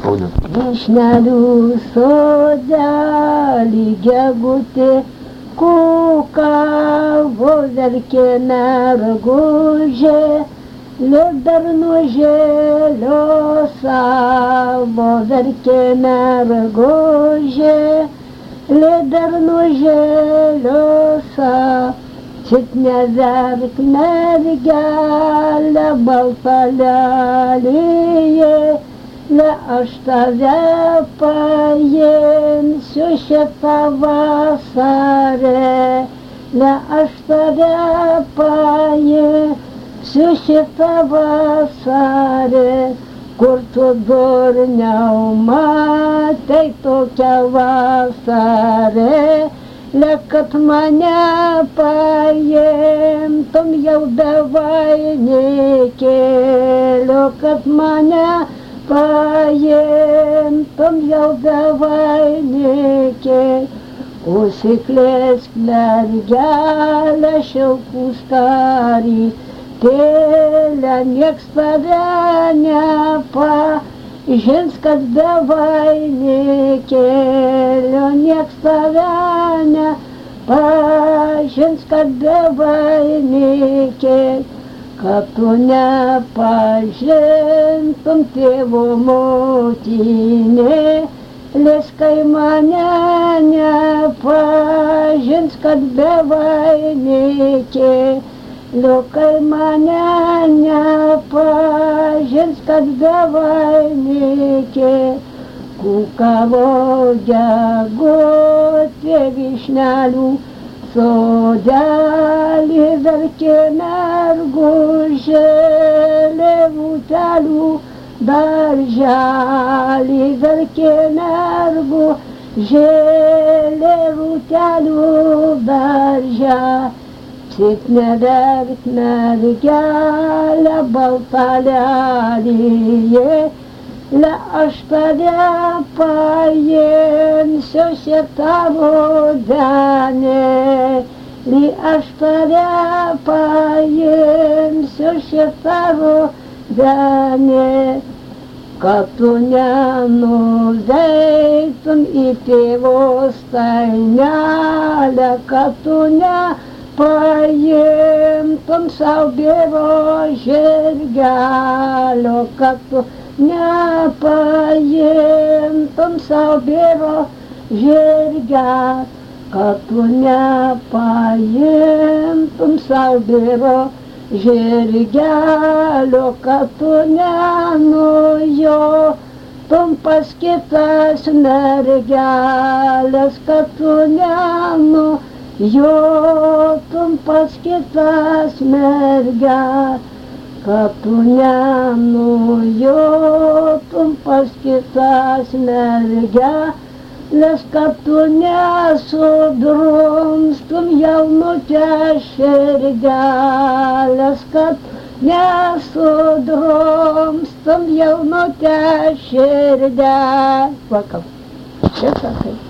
Kaune. Vyšnelių sodelį gegutė kukavo, verkė mergužė, darnužėlio savo, verkė mergužė, darnužėlio savo. Čit neverk mergelė, balta lelija, ne aš tave paimsiu šitą vasarę, ne aš tave paimsiu šitą vasarę, kur tu durniau matai tokią vasarę, ne kad mane paimtum jau be vainikėlio, kad mane paimtum jau be vainikėlio. Užsiklėsk mergelė šilkų skarytėlę, nieks tave nepažins, kad be vainikėlio, nieks tave nepažins, kad be vainikėlio. Kad tu nepažintum tėvo motinėlės, kai mane nepažins, kad be vainikėlio, kai mane nepažins, kad be vainikėlio. Kukavo gegutė vyšnelių sodelį, verkė mergužė, lėvutelių darželį, verkė mergužė, lėvutelių darželį. Čit neverk mergelė, balta lelija, le aš tave paimsiu šitą rudenį, aš tave paimsiu šitą rudenį, kad tu nenuveiktum į tėvo stainelę, kad tu nepaimtum sau dievo žirgelio, kad tu nepaimtum sau dievo žirgelio, kad tu nepaimtum sau dievo žirgelio, kad tu nenujotum pas kitas mergeles, kad tu nenujotum pas kitas mergeles, kad tu nenujotum pas kitas mergeles, kad tu nesudrumstum jaunutės širdelės, kad nesudrumstum jaunutės širdelės. Vakam. Čia sakai.